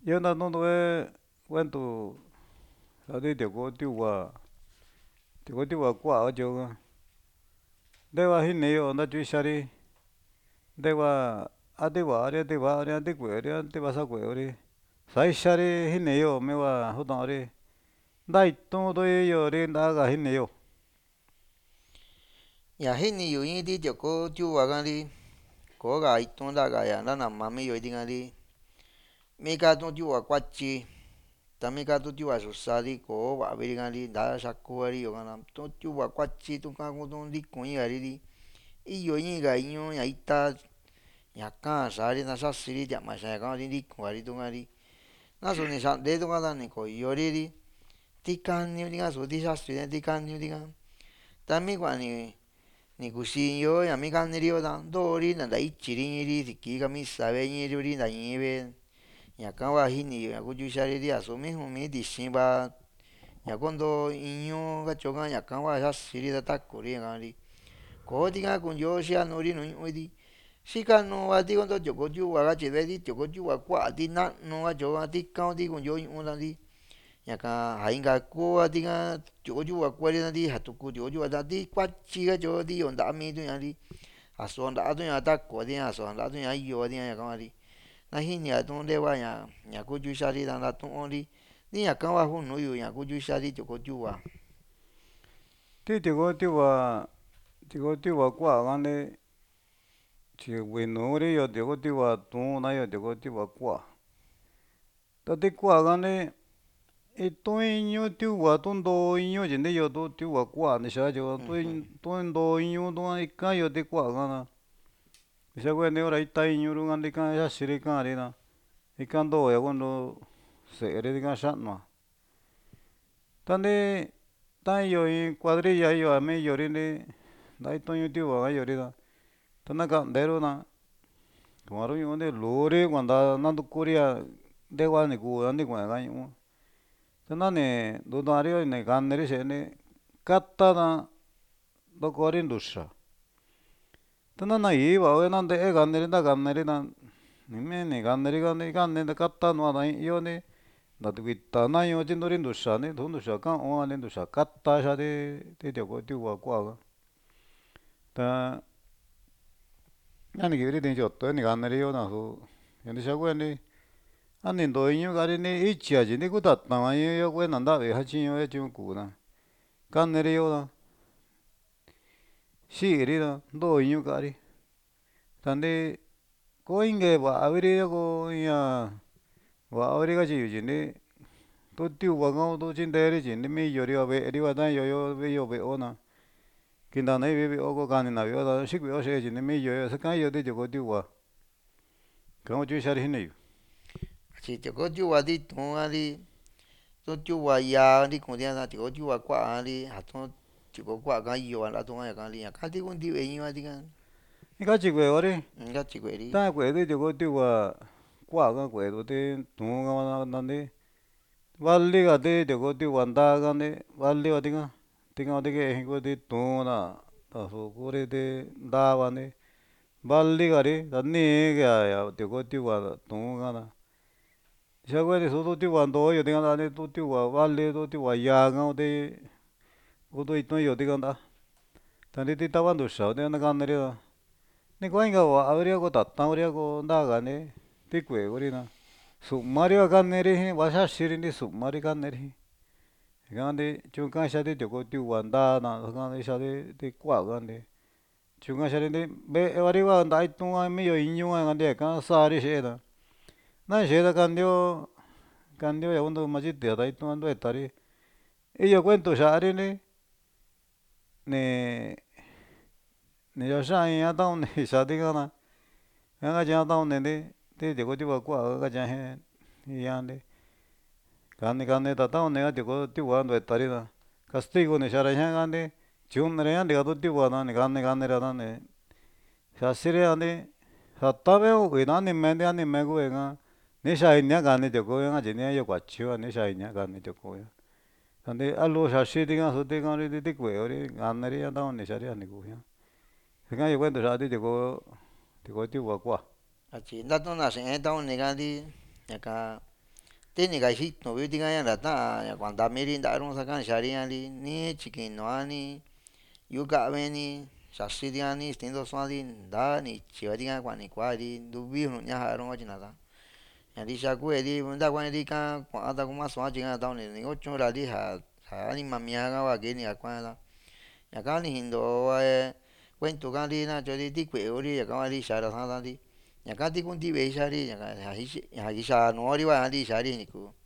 Yo na no we cuento la de te go kwa jo de wa hin ne yo na chu shari de wa de wa re de kwe re de wa sa kwe re sai shari hin ne yo me wa ho da re dai to do yo re da ga hin ne yo Ya hini yo yin di joko ju wa gan di ko ga itun da ga ya na na ma mi yo di gan di mi ka tun ju wa kwa chi ta mi ka tu ju wa su sa di ko wa bi gan di da sa ko ri yo gan na tu ju wa kwa chi tu ka ko tu di kun ya ri di i yo yin ga yin ya ita ya ka sa ri na sa si ri ja ma sa ga di kun ri tu gan di na so ni sa de tu gan da ni ko yo ri di ti kan ni di gan so di sa si di kan ni di gan ta mi kwa ni kusi yo ya mi kan ri yo da do ri na da i chi ri ri si ki ga mi sa be ni ri da yin be ya ka wa hi ni ya ku ju sha ri ya so mi hu mi di sin ba ya kondo inyo ga cho ga ya ka wa sa si ri da ta ko ri ga ri ko di ga kun yo sia no ri no oi di si ka no wa di kondo jo ko ju wa ga che be di jo ko ju wa kwa di na no wa jo ga di ka di kun yo un da di ya ka ha inga ko di ga jo ju wa kwa ri na di ha tu ku jo ju wa da di kwa chi ga jo di on da mi tu ya di a so da tu ya ta ko di a so da tu ya yo di ya ka ri na hi ni a tu de wa ya ku ju sha ri da na tu on ri ni ya ka wa hu no yo ya ku ju sha ri jo ko ju wa te go kwa ga ne chi we no re yo te wa tu na yo te wa kwa ta te kwa ga ne e to inyo te wa to do inyo je ne yo te wa kwa ne sha jo to do inyo do i ka yo te kwa ga na sha we ne ora i ta inyo ru ga ne ka ya shi ri ka re na i ka do ya no se re ga sha no ta ne ta yo i cuadrilla yo a me yo ri ne dai to yo te wa ga yo ri da ta na ka de ro na ko ro yo ne lo re kwanda na do korea de wa ne ku an de kwa ga yo ta na ne do da re ne ga ne re she ne katta na do ko rin du sha ta na i wa we na de e ga ne re na ni me ne ga ne da katta no da yo ne da tu ta na yo jin do rin du sha ne do du sha ka o ne du sha katta sha de te ko tu wa kwa ga ta ya ne ge re de jo to ne ga ne re yo na so ya ne sha ko ne an ne do yin ga re ne i chi a ji ne ku ta ta ma yo ko na da we ha chi yo e ju ku na ka ne re yo naしりな、どういうかり。たんで、こういんげば、あわれやこいや、わあわれがじゆじね、とってわがおとちんでれじんで、みよりはべ、りわだんよよべよべおな。きんだねべべおこかねなよだ、しくよせじね、みよよ、さかんよでじょこてわ。かもちゅうしゃりひねよ。 si jo ko ju wa di tu a di tu ju wa ya di kun di na jo ko ju wa kwa a di ha tu jo ko kwa ga yo la tu ya ka ri ya ka di kun di we yin wa di ga いかちくえおれ、 ga chi kwe ri たくえでじょこてわ、kwa ga kwe do te, tu ga na de, walli ga deじょこてわんだがね、walli wa de ga, te ga de ge hi ko de tu na, ta soこれでだわね。발리가리 단니 야 되고 뛰와 동가나 샤고에 소도 뛰완도 여디가 나네 또 뛰와 발리도 뛰와 야가오데 오도 있던 여디가 단디 뛰다완도 샤오데 나간느려 네 고인가 와 아우리하고 다따우리하고 나가네 뛰고에 우리나 수마리가 간네리 와샤 시리니 수마리 간네리 간데 중간샤데 되고 뛰완다 나 간데 샤데 뛰과 간데 중간 샤리데 베 와리와 나이 동안 미요 인용한 간데 간 사리 셰다 나 셰다 간디오 ya undo maji de dai tomando etari y yo cuento shari ne yo sha ya ta ne sha de gana ga ja ta ne de de go ti wa kwa ga ja he ya de gan ne ta ne ga de go ti wa ndo etari na castigo ne shara ya ga de chun ne ya de ga ti wa na ne gan ne ra na ne sha sire ya ne sa ta be o na ne me de ne me go ga ne sha nya ga ne de go ga je ne yo kwa chi wa ne sha nya ga ne de go ya 근데 알로 샤시디가 소대가리 되고요. 안내리야 다운 내샤리 아니고요. 그냥 이번도 사디 되고 뛰고 와. a chi na tu na se ta un ne ga di ya ka técnica xí no viu diga ya ta ya cuando miri ndaron sacan sharia li ni chikinoa ni yukaven ni xaxi diga ni stindo suan di nda ni chiva diga kuan ni kua di nduvi nu ñajaron chi nada ña di xakue di nda kuan di ka kuan ta kuma suan chinga ta ni ocho ra di ja anima mia ka va kini a kuan ta ñaka ni jindo kuento ka li na cho di tikue'e ñaka va li xa ra san ta di ñaka ti kunti vei xa ri ñaka ja kixa nuu ri va di xa ri ni ku